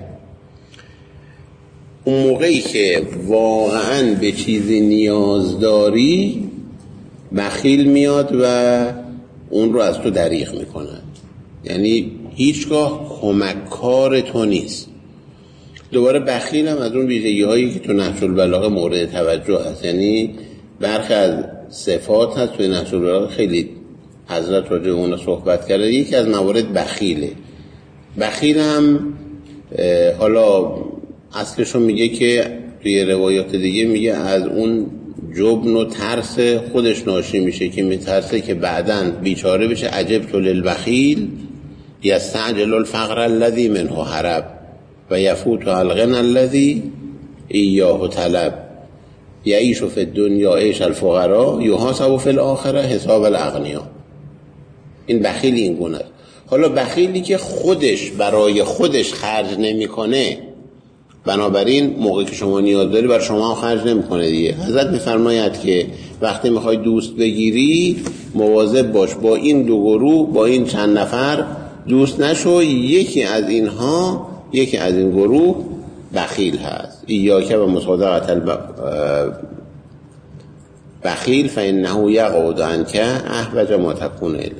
اون موقعی که واقعا به چیزی نیاز داری بخیل میاد و اون رو از تو دریغ میکنه، یعنی هیچگاه کمککار تو نیست. دوباره بخیل هم از اون ویژگی هایی که تو نهج البلاغه مورد توجه هست، یعنی برخی از صفات هست توی نهج البلاغه خیلی حضرت راجع به اون صحبت کرده. یکی از موارد بخیله. بخیل هم حالا اصلشون میگه که توی روایات دیگه میگه از اون جبن و ترس خودش ناشی میشه که میترسه که بعداً بیچاره بشه. عجبت للبخیل یستعجل الفقر الذی منه هرب و یفوت الغنى الذی ایاه طلب یعیش فی الدنیا عیش الفقراء یحاسب فی الاخره حساب الاغنیاء. این بخیل این گونه است. حالا بخیلی که خودش برای خودش خرج نمیکنه، بنابراین موقعی که شما نیاز داری برای شما هم خرج نمیکنه دیگه. حضرت میفرماید که وقتی میخوای دوست بگیری مواظب باش با این دو گروه، با این چند نفر دوست نشو. یکی از این گروه بخیل هست. ایاک و مصادقت بخیل فانه یقعد عنک احوج ما تکون الیه.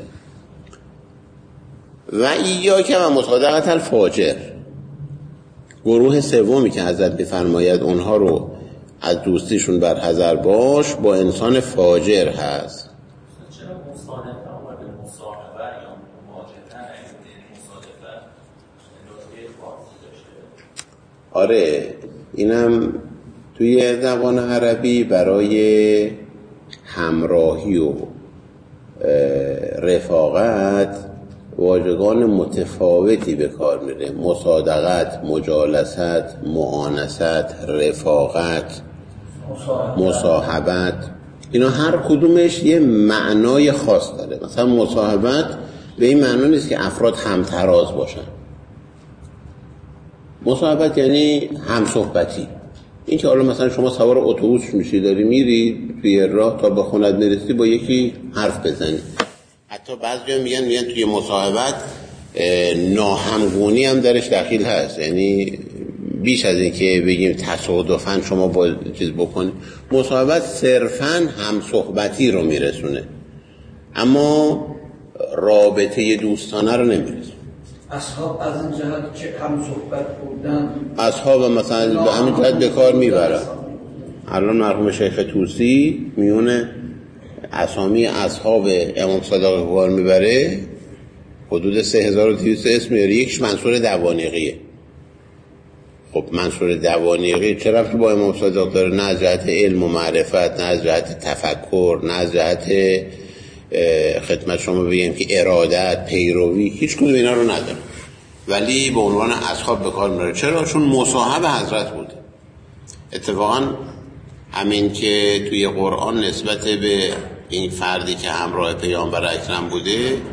و ایاک و مصادقت الفاجر، گروه سومی که حضرت بفرماید اونها رو از دوستیشون برحذر باش، با انسان فاجر هست. چرا مصادقه آورده؟ مصاحبه یا مواجهه مصادقه لغوی خاصی داشته؟ آره، اینم توی زبان عربی برای همراهی و رفاقت واژگان متفاوتی به کار میره. مصادقت، مجالست، معانست، رفاقت، مصاحبت، اینا هر کدومش یه معنای خاص داره. مثلا مصاحبت به این معنی نیست که افراد همتراز باشن. مصاحبت یعنی همصحبتی. این که حالا مثلا شما سوار اتوبوس میشی داری میری توی راه تا به خونت میرسی با یکی حرف بزنی. حتی بعضی میگن توی مصاحبت ناهمگونی هم درش دخیل هست، یعنی بیش از این که بگیم تصادفاً شما با چیز بکنی. مصاحبت صرفاً همصحبتی رو میرسونه اما رابطه دوستانه رو نمیرسونه. اصحاب از این جهت که هم صحبت بودن، اصحاب مثلا به همین جهت به کار میبرن. الان مرحوم شیخ طوسی میونه اسامی اصحاب امام صادق به کار میبره، حدود 3200 اسم میاره. یکیش منصور دوانیقیه. خب منصور دوانیقی چه رفتی با امام صادق داره؟ نه از جهت علم و معرفت، نه از جهت تفکر، نه از جهت خدمت شما بگیم که ارادت، پیروی، هیچ کدوم اینا رو نداره، ولی به عنوان اصحاب به کار میبره. چرا؟ چون مصاحب حضرت بوده. اتفاقا همین که توی قرآن نسبت به این فردی که همراه پیامبر اکرم بوده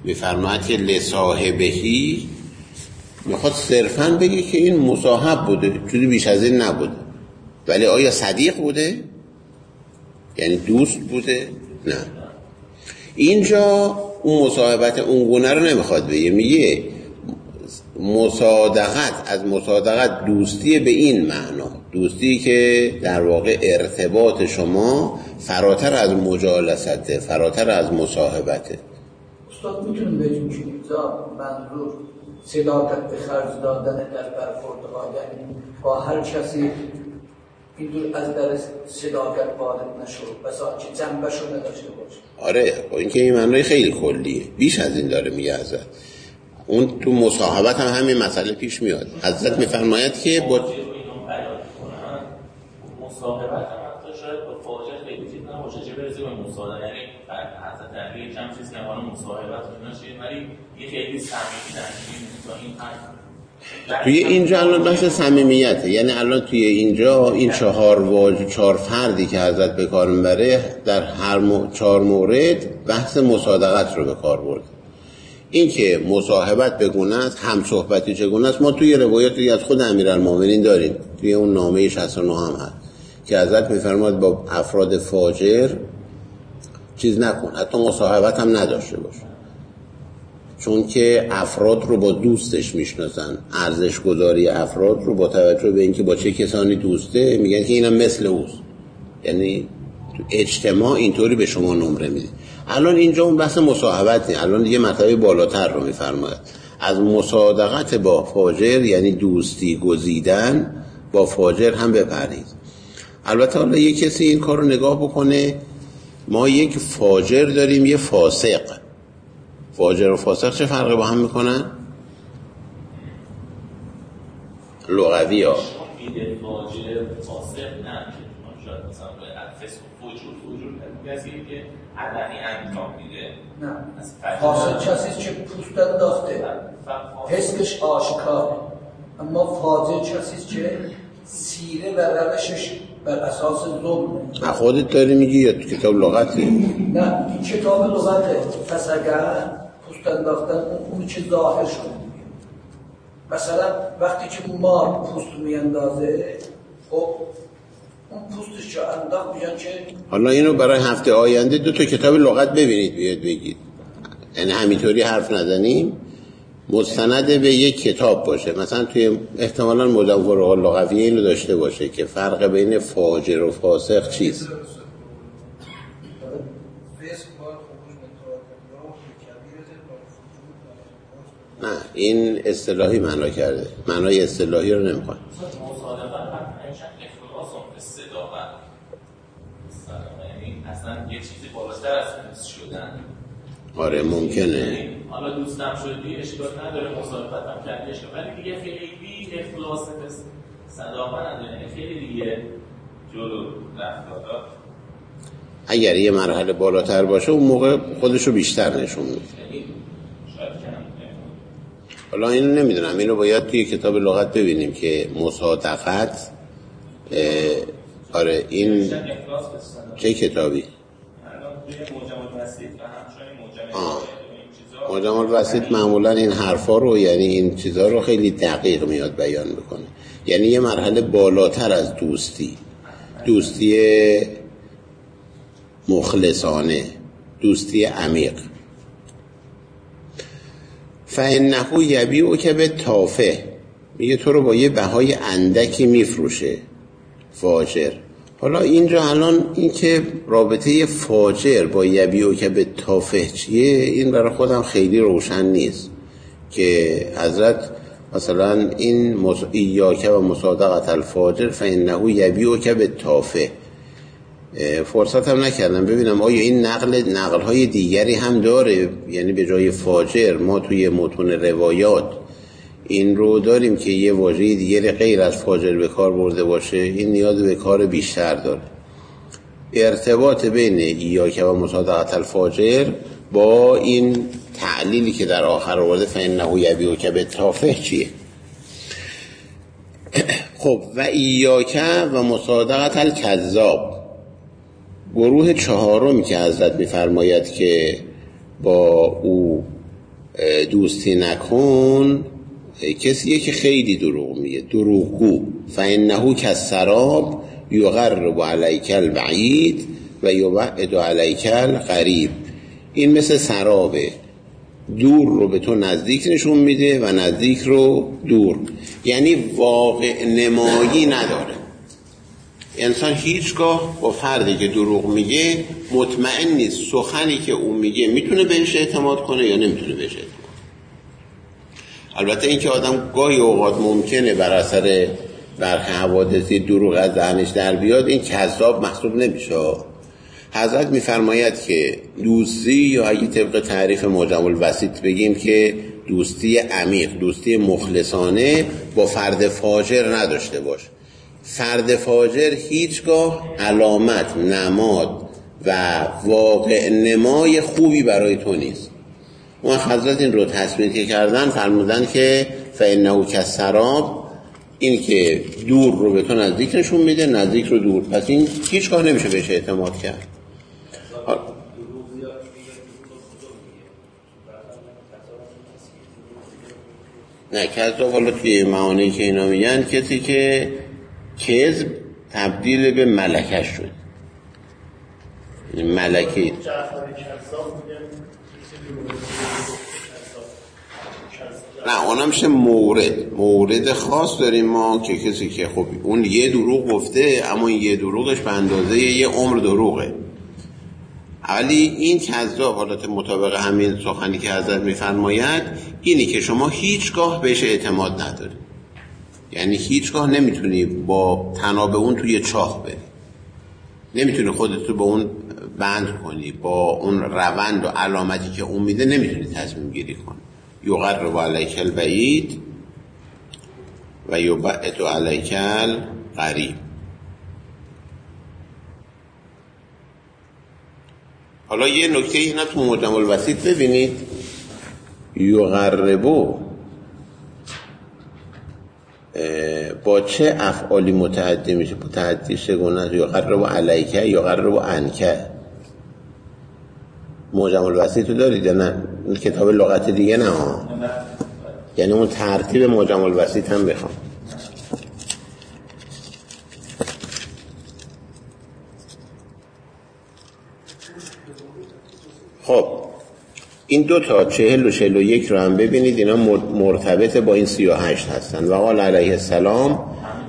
میفرماید که لصاحبهی میخواد صرفاً بگه که این مصاحب بوده، چیزی بیش از این نبوده. ولی آیا صدیق بوده؟ یعنی دوست بوده؟ نه. اینجا اون مصاحبت اون گونه رو نمیخواد بگه، میگه مصادقت، از مصادقت دوستی به این معنا، دوستی که در واقع ارتباط شما فراتر از مجالسته، فراتر از مصاحبته. استاد میتونیم بهتون که منظور صداقت به خرج دادن در برخوردها، یعنی با هر کسی اینجور از در صداقت وارد نشد، بسا که جنبشو نداشته باشه. آره، این که این معنی خیلی کلیه، بیش از این داره میگه ازت. اون تو مصاحبت هم همین مسئله پیش میاد. حضرت میفرماید که با مصاحبت هم حتی شاید با فاجعه خیلی چیز نباشه، چه برسه به مصاحبت. یعنی حضرت علی کم چیز نمانه مصاحبت اینا چیه، ولی یه خیلی صمیمی نشید تا این حد. توی اینجا الان بحث صمیمیته، یعنی الان توی اینجا این چهار فردی که حضرت به کار میبره در هر 4 مورد بحث مصادقت رو به کار برده. این که مصاحبت بگونه است، هم صحبتی چگونه است، ما توی روایاتی از خود امیرالمومنین داریم، توی اون نامه 69 هم هست که حضرت میفرماد با افراد فاجر چیز نکن، حتی مصاحبت هم نداشته باش، چون که افراد رو با دوستش میشناسن. ارزش گذاری افراد رو با توجه به اینکه با چه کسانی دوسته میگن که اینم مثل اوست، یعنی تو اجتماع اینطوری به شما نمره میده. الان اینجا اون بحث مصاحبت نه، الان دیگه مرتبه بالاتر رو میفرماید. از مصادقت با فاجر یعنی دوستی گزیدن با فاجر هم بپرهیز. البته حالا یه کسی این کار رو نگاه بکنه، ما یک فاجر داریم یه فاسق. فاجر و فاسق چه فرقی با هم میکنن؟ لغوی ها میده فاجر فاسق نه، شاید مثلا به فسق و فجور کسی که علنی انجام میده. نه، فاسق کسی که پوست انداخته، فسقش آشکاره. اما فاجر کسی که سیره و روشش بر اساس ظلمه. خودت داری میگی یا تو کتاب لغته؟ نه، این کتاب لغته. پس اگر پوست انداختن اون چه ظاهر شده. مثلا وقتی که مار پوست میاندازه، خب اون پوستش رو انداخت میگن که حالا اینو برای هفته آینده 2 تا کتاب لغت ببینید بیاد بگید، یعنی همینطوری حرف نزنیم، مستند به یک کتاب باشه. مثلا توی احتمالاً مدون لغویه اینو داشته باشه که فرق بین فاجر و فاسق چیست. نه، این اصطلاحی معنا کرده، معنای اصطلاحی رو نمیخواد. اصلا یه چیزی بالاتر از دوست شدن. آره ممکنه. حالا دوستم شدی اشکال نداره، مصاحبت هم کردی اشکال، ولی دیگه خیلی اخلاص صداقت نداره، خیلی دیگه جلو رفتارا. اگر یه مرحله بالاتر باشه اون موقع خودشو بیشتر نشون میده. حالا اینو نمیدونم، اینو باید توی کتاب لغت ببینیم که مصادقت. آره این چه کتابی؟ معجم الوسیط معمولا این حرفا رو، یعنی این چیزا رو خیلی دقیق میاد بیان بکنه. یعنی یه مرحله بالاتر از دوستی مخلصانه، دوستی عمیق. فإنه یبیعک بالتافه، میگه تو رو با یه بهای اندکی میفروشه فاجر. حالا اینجا الان این که رابطه فاجر با یبیعک بالتافه چیه، این برای خودم خیلی روشن نیست که حضرت مثلا این ایاک و مصادقت الفاجر فإنه یبیعک بالتافه، فرصت هم نکردم ببینم آیا این نقل های دیگری هم داره، یعنی به جای فاجر ما توی متون روایات این رو داریم که یه واژه دیگری غیر از فاجر به کار برده باشه. این نیاز به کار بیشتر داره. ارتباط بین ایاک و مصادقت الفاجر با این تعلیلی که در آخر آورده فإنه یبیعک بالتافه چیه؟ خب و ایاک و مصادقت الکذاب، گروه 4 که حضرت میفرماید که با او دوستی نکن کسیه که خیلی دروغ میگه، دروغگو. فانه کالسراب یقرب علیک البعید و یبعد علیک القریب. این مثل سرابه، دور رو به تو نزدیک نشون میده و نزدیک رو دور، یعنی واقع نمایی نداره. انسان هیچگاه با فردی که دروغ میگه مطمئن نیست سخنی که اون میگه میتونه بهش اعتماد کنه یا نمیتونه بهش اعتماد. البته این که آدم گاهی اوقات ممکنه بر اثر برخی حوادثی دروغ از ذهنش در بیاد، این کذاب محسوب نمیشه. حضرت میفرماید که دوستی، یا اگه طبق تعریف معجم الوسیط بگیم که دوستی عمیق، دوستی مخلصانه با فرد فاجر نداشته باش. فرد فاجر هیچگاه علامت، نماد و واقع نمای خوبی برای تو نیست. اون حضرت این رو تصمیم که کردن فرمودن که فانه کالسراب، این که دور رو به تو نزدیک نشون میده، نزدیک رو دور، پس این هیچگاه نمیشه بهش اعتماد کرد. نه کذاب، حالا توی معانی که اینا میگن کسی که کذب تبدیل به ملکه شد، ملکه. نه اونا میشه مورد خاص داریم ما که کسی که خب اون یه دروغ گفته اما این یه دروغش به اندازه یه عمر دروغه. ولی این کذاب، حالت مطابق همین سخنی که حضرت میفرماید اینی که شما هیچگاه بهش اعتماد نداری، یعنی هیچگاه نمیتونی با تناب اون توی چاه بری، نمیتونی خودتو به اون بند کنی، با اون روند و علامتی که اون میده نمیتونی تصمیم گیری کنی. یقرب علیک البعید و یبعد علیک القریب. حالا یه نکته اینا تو معجم الوسیط ببینید، یقربو با چه افعالی متعدی میشه؟ متعدی سگونه، یقرب علیک، یقرب عنک. معجم الوسیط رو دارید یا نه؟ کتاب لغت دیگه نه ها، یعنی اون ترتیب معجم الوسیط هم بخوام. خب این دو تا 40 و 41 رو هم ببینید، اینا مرتبط با این 38 هستن. و قال علیه السلام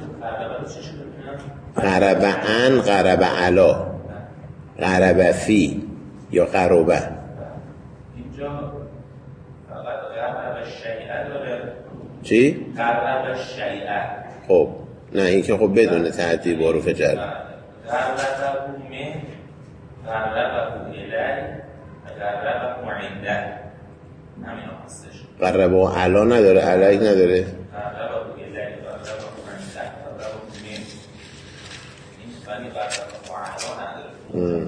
قرب ان قرب علا قرب فی یا قربه. اینجا فقط قرب شیعه داره. چی؟ قرب شیعه. خب نه این که خب بدون تعدی با حروف جر. قربه من قربه الی قربه عنده، همین هستش. قربه و علا نداره، علیک نداره. قربه الی قربه عنده قربه من، این ولی قربه و علا نداره.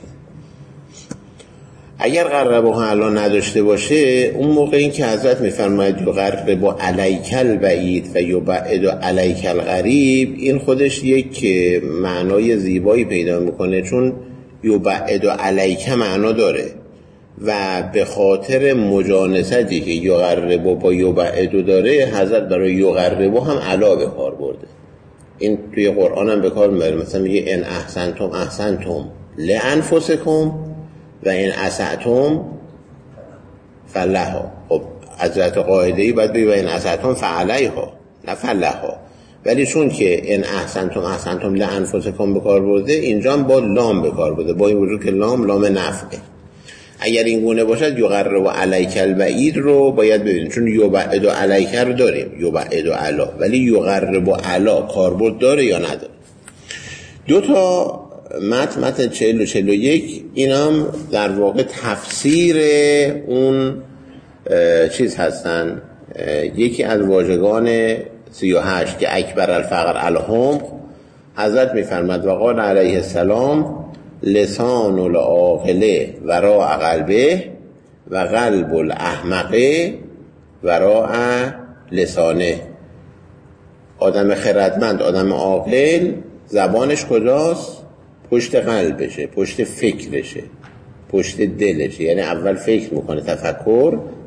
اگر قرب و علا نداشته باشه، اون موقع این که حضرت میفرماید یقرب علیک البعید و یبعد علیک القریب، این خودش یک معنای زیبایی پیدا میکنه، چون یبعد علیک معنا داره و به خاطر مجانستی که یقرب با یبعد داره، حضرت برای یقرب هم علا به کار برده. این توی قرآن هم به کار میبره، مثلا میگه ان احسنتم احسنتم لانفسکم و این اسعتم فلها. خب حضرت قاعده‌ای باید بگه و این اسعتم فعلیها نه فلها، ولی چون که این احسنتم احسنتم لانفسکم به کار برده، اینجا هم با لام به کار برده، با این وجود که لام نفعه. اگر این گونه باشد یقرب علیک البعید رو باید ببینیم، چون یبعد علیک رو داریم، یبعد علا، ولی یقرب علا کاربرد داره یا نداره. دو تا متن 40 و 41 این هم در واقع تفسیر اون چیز هستن. یکی از واژگان 38 که اکبر الفقر الحمق، حضرت میفرماد و قال علیه السلام لسان العاقل وراء قلبه و قلب الاحمق وراء لسانه. آدم خردمند، آدم عاقل، زبانش کجاست؟ پشت قلبشه، پشت فکرشه، پشت دلشه. یعنی اول فکر میکنه، تفکر،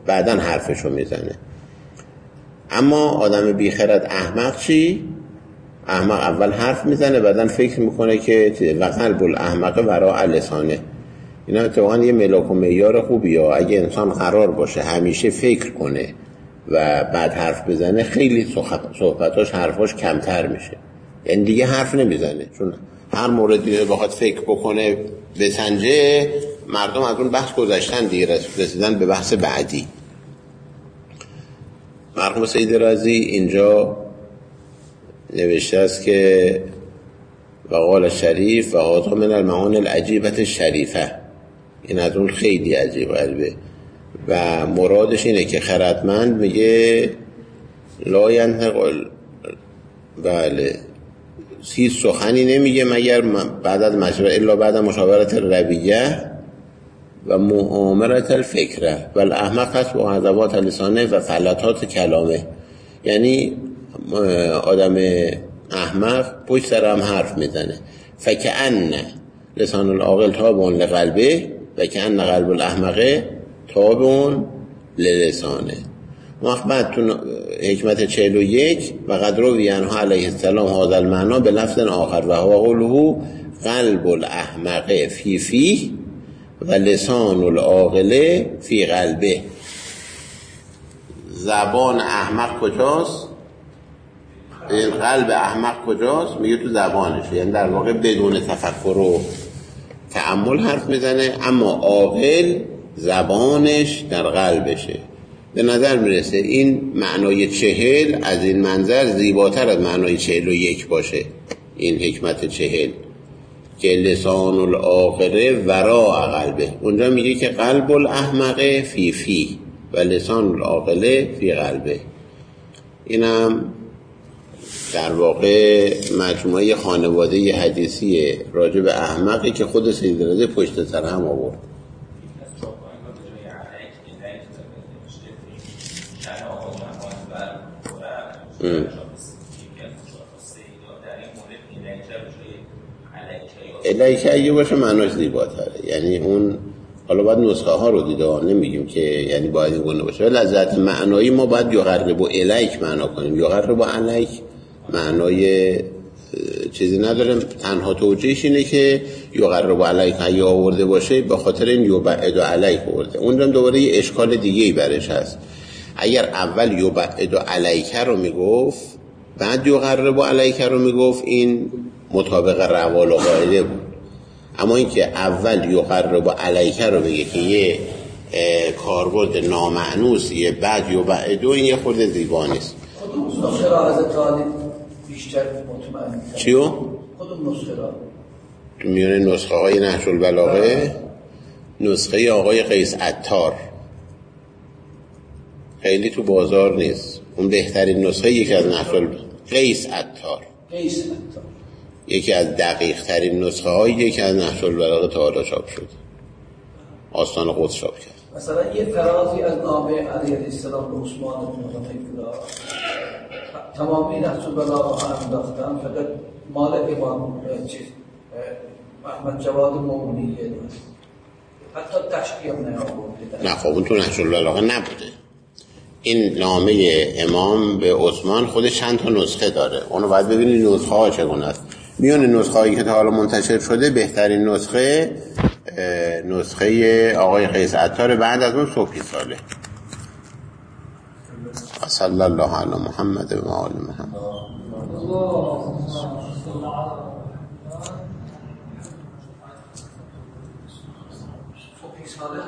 بعداً حرفشو میزنه. اما آدم بیخرد احمق چی؟ احمق اول حرف میزنه بعداً فکر میکنه که و قلب الاحمق وراء لسانه. اینا اتفاقاً یه ملاک و معیار خوبیه. اگه انسان قرار باشه همیشه فکر کنه و بعد حرف بزنه خیلی صحبتاش حرفاش کمتر میشه، یعنی دیگه حرف نمیزنه، چون هر موردی بخواد فکر بکنه بسنجه مردم از اون بحث گذشتن دیگه رسیدن به بحث بعدی. مرحوم سید رازی اینجا نوشته است که وقال شریف و هذا من المعانی العجیبة شریفه، این از اون خیلی عجیب غریبه و مرادش اینه که خردمند میگه لا ینطق، بله، هیچ سخنی نمیگه مگر بعد از مشورت، الا بعد مشاورت رویه و مؤامرت الفکره و الاحمق هست با حذوات لسانه و فلتات کلامه. یعنی آدم احمق پشت سر هم حرف میزنه. فکأن لسان العاقل تابع لقلبه و کأن قلب الاحمق تابع للسانه. بعد تو حکمت 41 و قد روی عنه علیه السلام هذا المعنی به لفظ آخر و هو قوله قلب الاحمق فی فیه و لسان العاقل فی قلبه. زبان احمق کجاست؟ این قلب احمق کجاست؟ میگه تو زبانش، یعنی در واقع بدون تفکر و تأمل حرف میزنه، اما عاقل زبانش در قلبشه. به نظر میرسه این معنای 40 از این منظر زیباتر از معنای 41 باشه. این حکمت 40 که لسان العاقل وراء قلبه، اونجا میگه که قلب الاحمق فی فی و لسان العاقل فی قلبه. اینم در واقع مجموعه خانواده حدیثی راجع به احمقی که خود سید رضا پشت سر هم آورد. الیک اگه باشه معناش زیباتره، یعنی اون حالا باید نسخه ها رو دیده، نمیگیم که یعنی باید این گونه باشه، ولی لذت معنایی ما باید یقرب الیک معنا کنیم. یقرب الیک معنای چیزی نداره، تنها توجیهش اینه که یقرب الیک اگه آورده باشه به خاطر این یبعد الیک آورده. اونجا دوباره یه اشکال دیگه‌ای برش هست. اگر اول یبعد الیک رو میگفت بعد یقرب الیک رو میگفت این مطابق روال و قاعده بود، اما اینکه اول یقرب الیک رو بگه که یه کاربرد نامعنوسیه بعد یبعد، این یه خورده زیبا نیست. خودم نسخه را از تعالی بیشتر مطمئن چیو؟ خودم نسخه را تو میونه نسخه های نهج البلاغه نسخه آقای قیس عطار خیلی تو بازار نیست، اون بهترین نسخه یکی از نهج البلاغه قیس عطار یکی از دقیق ترین نسخه های یکی از نهج البلاغه تا حالا چاپ شد، آستان قدس چاپ کرد. مثلا یه فرازی از نامه علیه السلام به عثمان بن عفان تمامی نهج البلاغه هم انداختن، فقط مال امام احمد جواد مومنیه حتی تشبیه هم نیاورده. نه خب اون تو نهج البلاغه نبوده. این نامه امام به عثمان خود چند تا نسخه داره، اونو باید ببینید نسخه ها چگونه است. میون نسخه هایی که تا حالا منتشر شده بهترین نسخه آقای قیس عطار بعد از اون صوفی صالح. صلی الله علی محمد و آل محمد.